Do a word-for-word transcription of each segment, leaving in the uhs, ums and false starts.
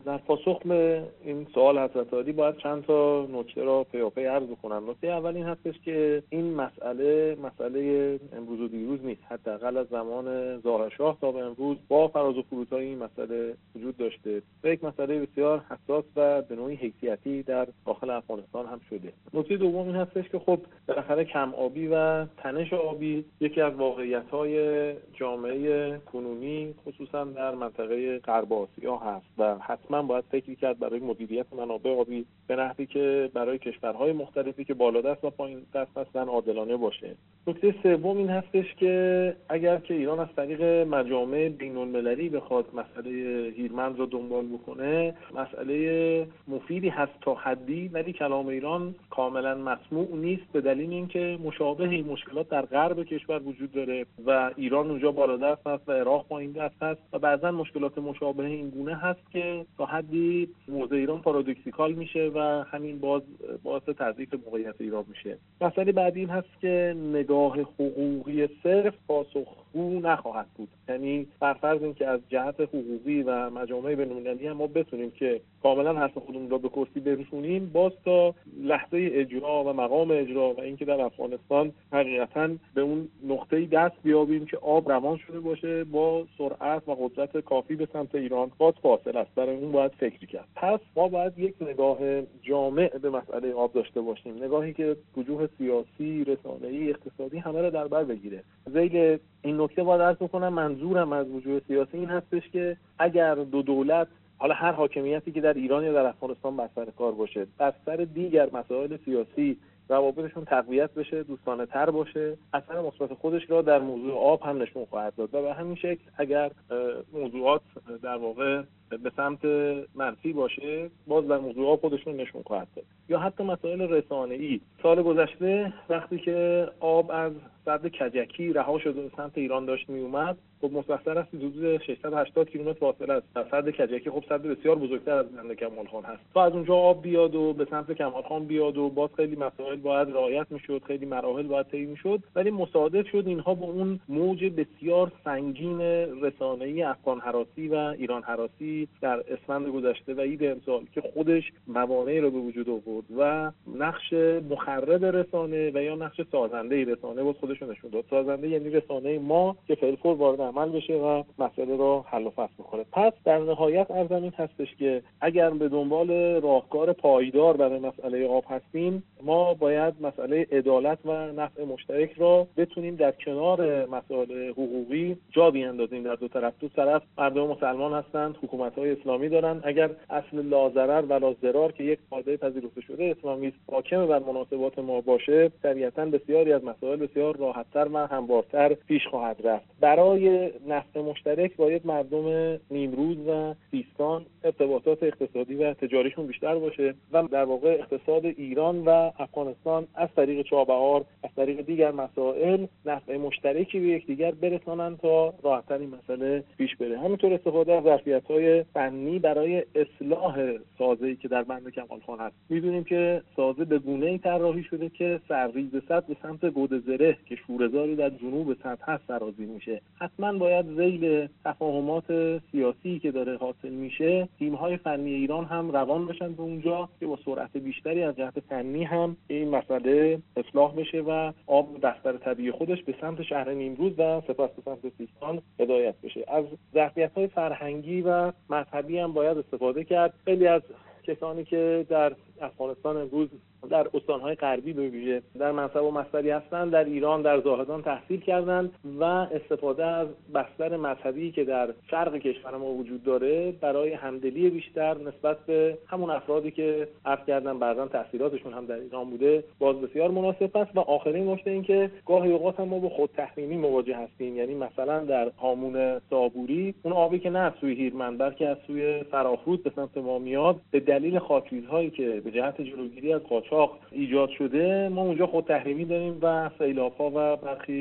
در پاسخ به این سوال حضرت عالی باید چند تا نکته را پیاپی عرض کنم. نکته اول این هستش که این مسئله مسئله امروز و دیروز نیست. حداقل از زمان ظاهرشاه تا به امروز با فراز و فرودهای این مسئله وجود داشته و یک مسئله بسیار حساس و به نوعی حیثیتی در داخل افغانستان هم شده. نکته دوم این هستش که خب بالاخره کم آبی و تنش آبی یکی از واقعیت‌های جامعه کنونی خصوصا در منطقه غرب آسیا هست و حتما باید فکر کرد برای مدیریت منابع آبی به نحوی که برای کشورهای مختلفی که بالادست و پایین دست هستن عادلانه باشه. نکته سوم این هستش که اگر که ایران از طریق مجامع بین‌المللی بخواد مسئله هیرمند رو دنبال بکنه، مسئله مفیدی هست تا حدی، ولی کلام ایران کاملا مسموع نیست به دلیل اینکه مشابه این مشکلات در غرب کشور وجود داره و ایران اونجا بالادست هست و عراق پایین دست هست و بعضا مشکلات مشابه این گونه هست که تا حدی موضع ایران پارادوکسیکال میشه و همین باز باعث تضعیف موقعیت ایران میشه. مسئله بعدی این هست که نگاه حقوقی صرف پاسخگو نخواهد بود. یعنی بر فرض اینکه از جهت حقوقی و مجامع بین‌المللی هم ما بتونیم که کاملا حرف خودمون را به کرسی برسونیم، باز تا لحظه اجرا و مقام اجرا و اینکه در افغانستان حقیقتا به اون نقطه‌ای دست بیابیم که آب روان شده باشه با سرعت و قدرت کافی به سمت ایران، باز فاصله است. برای اون باید فکر کرد. پس ما باید یک نگاه جامع به مسئله آب داشته باشیم، نگاهی که وجوه سیاسی، رسانه‌ای، اقتصادی همه را در بر بگیره. ذیل این نکته باید عرض کنم منظورم از وجوه سیاسی این هستش که اگر دو دولت، حالا هر حاکمیتی که در ایران یا در افغانستان بر سر کار باشه، بر سر دیگر مسائل سیاسی روابطشون تقویت بشه، دوستانه تر باشه، اثر مثبت خودش را در موضوع آب هم نشون خواهد داد و به همین شکل اگر موضوعات در واقع به سمت منفی باشه، باز در موضوع آب خودشون نشون خواهد داد. یا حتی مسائل رسانه‌ای. سال گذشته وقتی که آب از سد کجکی رها شده به سمت ایران داشت می اومد، خب مستحضر است حدود ششصد و هشتاد کیلومتر فاصله است. سد کجکی خب سد بسیار بزرگتر از بند کمال خان هست. تا از اونجا آب بیاد و به سمت کمال خان بیاد و باز خیلی مسائل باید رعایت میشد، خیلی مراحل باید طی میشد، ولی مصادف شد اینها با اون موج بسیار سنگین رسانه‌ای افغان هراسی و ایران هراسی در اسفند گذشته و عید امسال که خودش موانعی رو به وجود آورد و نقش مخرب رسانه و یا نقش سازنده رسانه بود خودش رو نشون داد. سازنده یعنی رسانه ما که فعل‌فور وارد عمل بشه و مسئله رو حل و فصل بکنه. پس در نهایت عرضم این هستش که اگر به دنبال راهکار پایدار برای مسئله آب هستیم، ما باید مسئله عدالت و نفع مشترک را بتونیم در کنار مسائل حقوقی جا بیاندازیم در دو طرف. دو طرف مردم مسلمان هستند، حکومت‌های اسلامی دارن. اگر اصل لا ضرر و لا ضرار که یک قاعده پذیرفته شده اسلامی است حاکم بر مناسبات ما باشه، طبیعتاً بسیاری از مسائل بسیار راحت‌تر و هموارتر پیش خواهد رفت. برای نفع مشترک باید مردم نیمروز و سیستان ارتباطات اقتصادی و تجاریشون بیشتر باشه و در واقع اقتصاد ایران و افغانستان از طریق چابهار، از طریق دیگر مسائل نفع مشترکی به یکدیگر برسانن تا راحت‌تر این مسئله پیش بره. همینطور استفاده از ظرفیت‌های فنی برای اصلاح سازه‌ای که در بند کمال خان هست. می‌دونیم که سازه به گونه‌ای طراحی شده که سرریز سد به سمت گودزره که شوره‌زاری در جنوب سد هست سرازیر میشه. حتما باید ذیل تفاهمات سیاسی که داره حاصل میشه، تیم‌های فنی ایران هم روان بشن به اونجا که با سرعت بیشتری از جهت فنی هم این مسئله اصلاح بشه و آب بستر طبیعی خودش به سمت شهر نیمروز و سپس به سمت سیستان هدایت بشه. از ظرفیت‌های فرهنگی و مذهبی هم باید استفاده کرد. خیلی از کسانی که در افغانستان امروز در استان‌های غربی به ویژه در منصب و مستری هستند، در ایران در زاهدان تحصیل کردند و استفاده از بستر مذهبی که در شرق کشور ما وجود داره برای همدلی بیشتر نسبت به همون افرادی که عرض کردن بعضا تحصیلاتشون هم در ایران بوده باز بسیار مناسب است. و آخرین نکته این که گاهی اوقات هم ما با خود تحریمی مواجه هستیم. یعنی مثلا در هامون صابوری اون آبی که نه از سوی هیرمند بلکه از سوی فراخرود به سمت ما میاد، به دلیل خاکریزهایی که به جهت جلوگیری از قاچاق ایجاد شده ما اونجا خود تحریمی داریم و سیلاب‌ها و برخی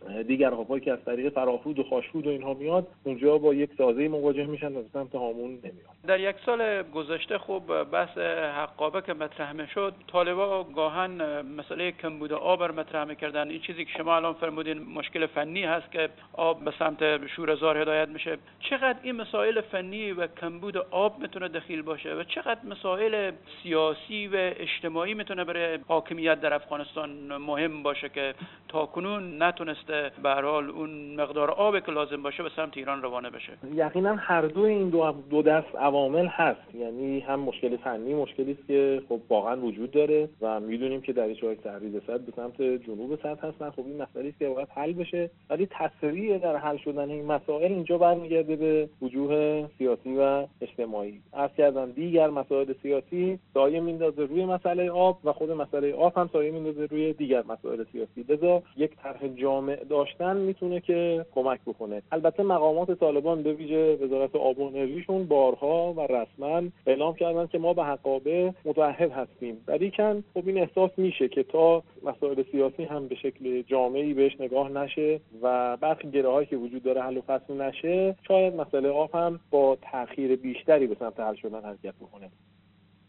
دیگر آب‌هایی که از طریق فراخرود و خاشرود و اینها میاد اونجا با یک سازه مواجه میشن و به سمت هامون نمیاد. در یک سال گذشته خوب بحث حقابه که مطرح میشد، طالبا گاهن مسئله کمبود آب را مطرح میکردن. این چیزی که شما الان فرمودین مشکل فنی هست که آب به سمت شوره‌زار هدایت میشه. چقدر این مسائل فنی و کمبود آب میتونه دخیل باشه و چقدر مسائل سیاسی و اجتماعی میتونه برای حاکمیت در افغانستان مهم باشه که تاکنون نتونسته به هر حال اون مقدار آبی که لازم باشه به سمت ایران روانه بشه؟ یقینا هر دو این دو, دو دست عوامل هست. یعنی هم مشکل فنی مشکلی است که خب واقعا وجود داره و میدونیم که دریچه‌های تحریض سد به سمت جنوب سد هستن. خب این مسئله است که باید حل بشه، ولی تسریع در حل شدن این مسائل اینجا برمیگرده به وجوه سیاسی و اجتماعی. عرض کردم دیگر مسائل سیاسی سایه میندازه روی مسئله آب و خود مسئله آب هم سایه میندازه روی دیگر مسائل سیاسی. لذا یک طرح جامع داشتن میتونه که کمک بکنه. البته مقامات طالبان به ویژه وزارت آب و انرژیشون بارها و رسما اعلام کردن که ما به حقابه متعهد هستیم، ولیکن خب این احساس میشه که تا مسائل سیاسی هم به شکل جامعی بهش نگاه نشه و برخی گره‌هایی که وجود داره حل و فصل نشه، شاید مسئله آب هم با تأخیر بیشتری به سمت حل شدن حرکت بکنه.